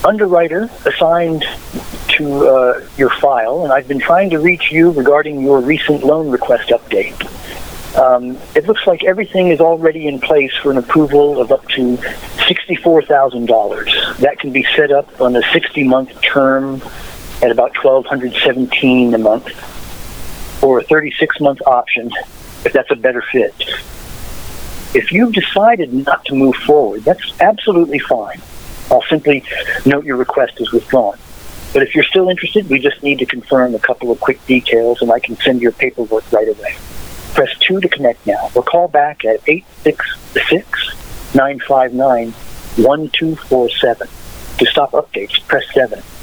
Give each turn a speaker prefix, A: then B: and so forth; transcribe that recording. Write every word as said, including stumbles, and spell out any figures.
A: underwriter assigned to uh, your file, and I've been trying to reach you regarding your recent loan request update. Um, it looks like everything is already in place for an approval of up to sixty-four thousand dollars. That can be set up on a sixty-month term at about twelve seventeen dollars a month, or a thirty-six month option if that's a better fit. If you've decided not to move forward, that's absolutely fine. I'll simply note your request is withdrawn. But if you're still interested, we just need to confirm a couple of quick details, and I can send your paperwork right away. Press two to connect now, or call back at eight six six, nine five nine, one two four seven. To stop updates, press seven.